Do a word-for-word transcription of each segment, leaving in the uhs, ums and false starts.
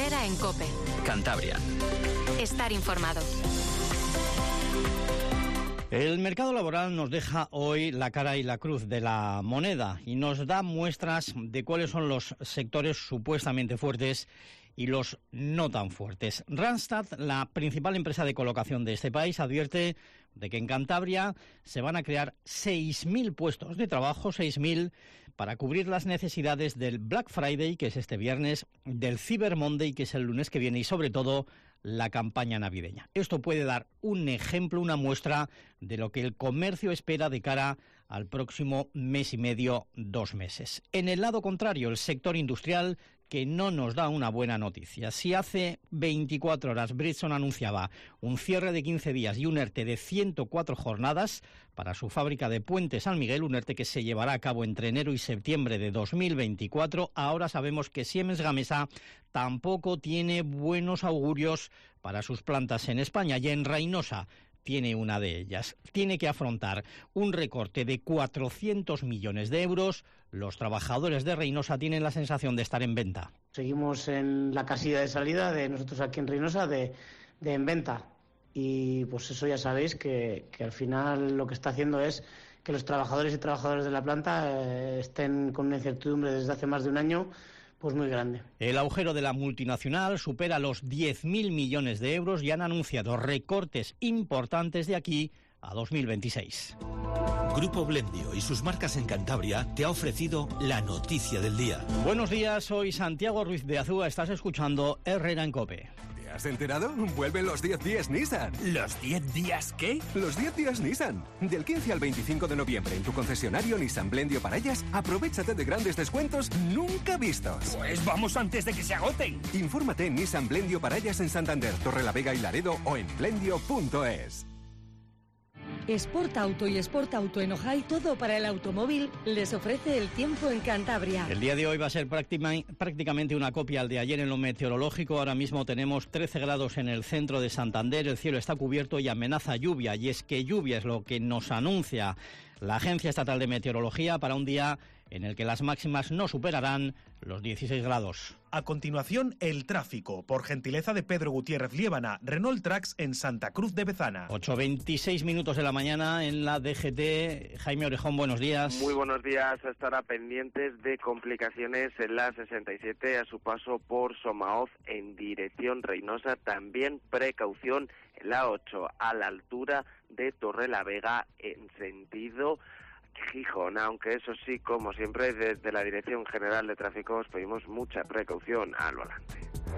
Herrera en COPE. Cantabria. Estar informado. El mercado laboral nos deja hoy la cara y la cruz de la moneda y nos da muestras de cuáles son los sectores supuestamente fuertes y los no tan fuertes. Randstad, la principal empresa de colocación de este país, advierte de que en Cantabria se van a crear seis mil puestos de trabajo, seis mil, para cubrir las necesidades del Black Friday, que es este viernes, del Cyber Monday, que es el lunes que viene, y sobre todo la campaña navideña. Esto puede dar un ejemplo, una muestra de lo que el comercio espera de cara al próximo mes y medio, dos meses. En el lado contrario, el sector industrial, que no nos da una buena noticia. Si hace veinticuatro horas Bridgestone anunciaba un cierre de quince días y un ERTE de ciento cuatro jornadas para su fábrica de Puente San Miguel, un ERTE que se llevará a cabo entre enero y septiembre de dos mil veinticuatro, ahora sabemos que Siemens Gamesa tampoco tiene buenos augurios para sus plantas en España, y en Reinosa tiene una de ellas. Tiene que afrontar un recorte de cuatrocientos millones de euros. Los trabajadores de Reinosa tienen la sensación de estar en venta. Seguimos en la casilla de salida de nosotros aquí en Reinosa de, de en venta. Y pues eso ya sabéis que, que al final lo que está haciendo es que los trabajadores y trabajadoras de la planta eh, estén con una incertidumbre desde hace más de un año pues muy grande. El agujero de la multinacional supera los diez mil millones de euros y han anunciado recortes importantes de aquí a dos mil veintiséis. Grupo Blendio y sus marcas en Cantabria te ha ofrecido la noticia del día. Buenos días, soy Santiago Ruiz de Azúa, estás escuchando Herrera en COPE. ¿Te has enterado? Vuelven los diez días Nissan. ¿Los diez días qué? Los diez días Nissan. Del quince al veinticinco de noviembre en tu concesionario Nissan Blendio Parallas, aprovéchate de grandes descuentos nunca vistos. Pues vamos antes de que se agoten. Infórmate en Nissan Blendio Parallas en Santander, Torrelavega y Laredo o en blendio punto es. Sport Auto y Sport Auto en Ojai, todo para el automóvil, les ofrece el tiempo en Cantabria. El día de hoy va a ser prácticamente una copia al de ayer en lo meteorológico. Ahora mismo tenemos trece grados en el centro de Santander, el cielo está cubierto y amenaza lluvia, y es que lluvia es lo que nos anuncia la Agencia Estatal de Meteorología para un día en el que las máximas no superarán los dieciséis grados. A continuación, el tráfico, por gentileza de Pedro Gutiérrez Liébana, Renault Trax en Santa Cruz de Bezana. ocho veintiséis minutos de la mañana en la D G T. Jaime Orejón, buenos días. Muy buenos días. Estará pendientes de complicaciones en la sesenta y siete a su paso por Somaoz en dirección Reinosa. También precaución en la ocho a la altura de Torrelavega en sentido Gijón, aunque eso sí, como siempre, desde la Dirección General de Tráfico os pedimos mucha precaución al volante.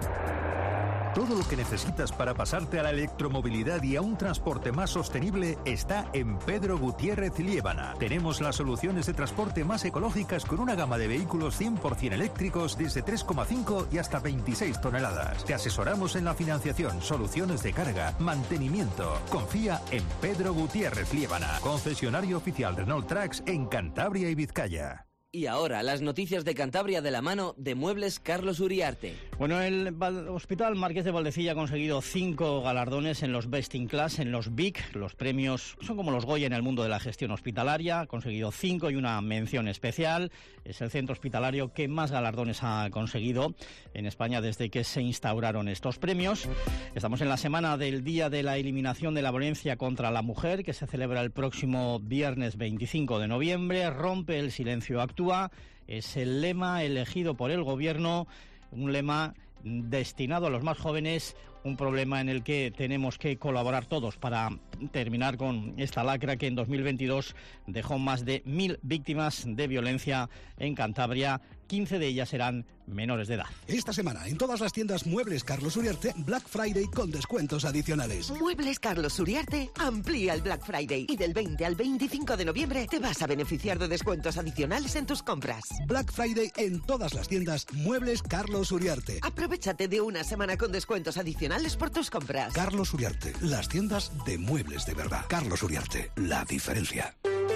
Todo lo que necesitas para pasarte a la electromovilidad y a un transporte más sostenible está en Pedro Gutiérrez Liébana. Tenemos las soluciones de transporte más ecológicas con una gama de vehículos cien por ciento eléctricos desde tres coma cinco y hasta veintiséis toneladas. Te asesoramos en la financiación, soluciones de carga, mantenimiento. Confía en Pedro Gutiérrez Liébana, concesionario oficial Renault Trax en Cantabria y Vizcaya. Y ahora, las noticias de Cantabria de la mano de Muebles Carlos Uriarte. Bueno, el Hospital Marqués de Valdecilla ha conseguido cinco galardones en los Best in Class, en los B I C. Los premios son como los Goya en el mundo de la gestión hospitalaria. Ha conseguido cinco y una mención especial. Es el centro hospitalario que más galardones ha conseguido en España desde que se instauraron estos premios. Estamos en la semana del Día de la Eliminación de la Violencia contra la Mujer, que se celebra el próximo viernes veinticinco de noviembre. Rompe el silencio actual. Es el lema elegido por el Gobierno, un lema destinado a los más jóvenes, un problema en el que tenemos que colaborar todos para terminar con esta lacra que en dos mil veintidós dejó más de mil víctimas de violencia en Cantabria. quince de ellas eran menores de edad. Esta semana en todas las tiendas Muebles Carlos Uriarte, Black Friday con descuentos adicionales. Muebles Carlos Uriarte amplía el Black Friday y del veinte al veinticinco de noviembre te vas a beneficiar de descuentos adicionales en tus compras. Black Friday en todas las tiendas Muebles Carlos Uriarte. Aprovéchate de una semana con descuentos adicionales por tus compras. Carlos Uriarte, las tiendas de muebles de verdad. Carlos Uriarte, la diferencia.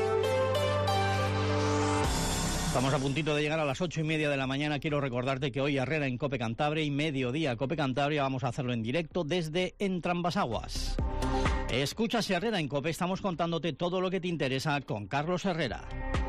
Estamos a puntito de llegar a las ocho y media de la mañana. Quiero recordarte que hoy Herrera en COPE Cantabria y Mediodía COPE Cantabria vamos a hacerlo en directo desde Entrambasaguas. Escuchas Herrera en COPE, estamos contándote todo lo que te interesa con Carlos Herrera.